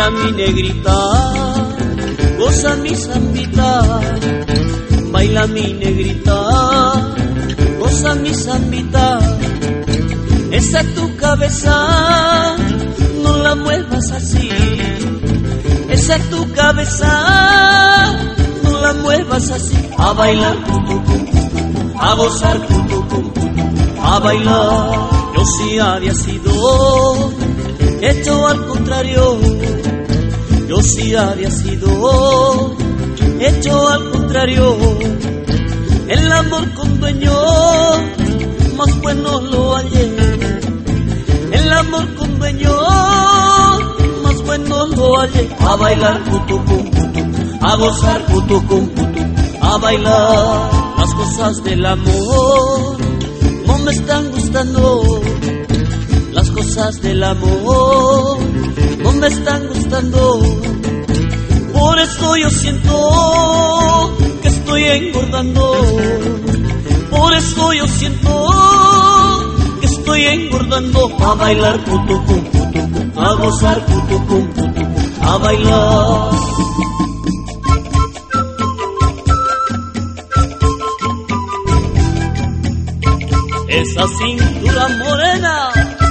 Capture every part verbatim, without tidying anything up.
baila mi negrita, goza mi zambita, baila mi negrita, goza mi zambita. Esa tu cabeza, no la muevas así. Esa tu cabeza, no la muevas así. A bailar, a gozar, a bailar. Yo sí había sido hecho al contrario. Yo sí había sido hecho al contrario. El amor con dueño más bueno lo hallé. El amor con dueño más bueno lo hallé. A bailar putucum, a gozar putucum, a bailar. Las cosas del amor no me están gustando. Las cosas del amor no me están gustando. Por eso yo siento que estoy engordando. Por eso yo siento que estoy engordando. A bailar putucum, a gozar putucum, a bailar. Esa cintura morena,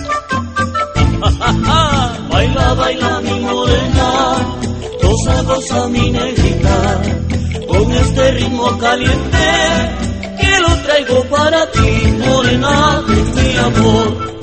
baila, baila mi morena, goza, goza mi negrita, con este ritmo caliente que lo traigo para ti, morena, mi amor.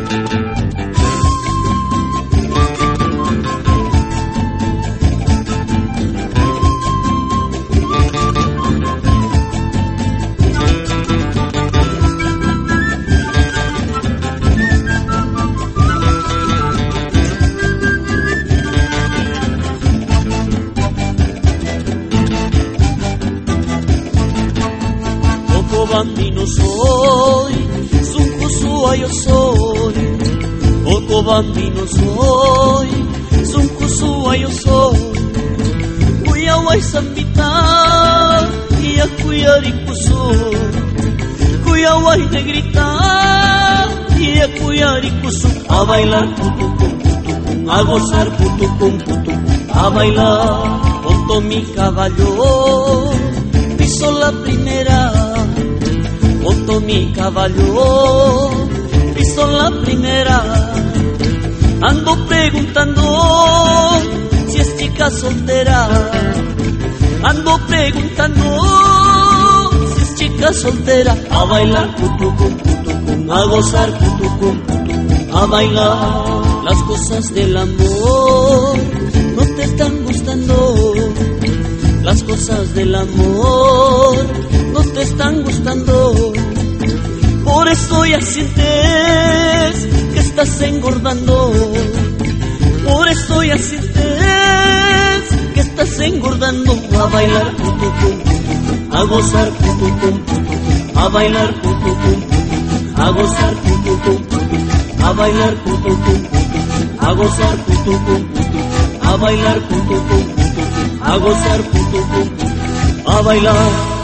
Bambino soy, Sunkusua yo soy. Poco bambino soy, Sunkusua yo soy. Kuyawai zambita, y a kuyarikusu. Kuyawai negrita, y a kuyarikusu. A bailar putucum, putucum, a gozar putucum, putucum, a bailar. Monto mi caballo, piso la primera. Monto mi caballo, piso la primera. Ando preguntando si es chica soltera. Ando preguntando si es chica soltera. A bailar putucum, putucum, a gozar putucum, putucum, a bailar. Las cosas del amor no te están gustando. Las cosas del amor no te están gustando. Por eso ya sientes que estás engordando. Por eso ya sientes que estás engordando. A bailar putucum, a gozar putucum, a bailar putucum, a gozar putucum, a bailar putucum, a gozar putucum, a bailar putucum, a gozar putucum, a bailar.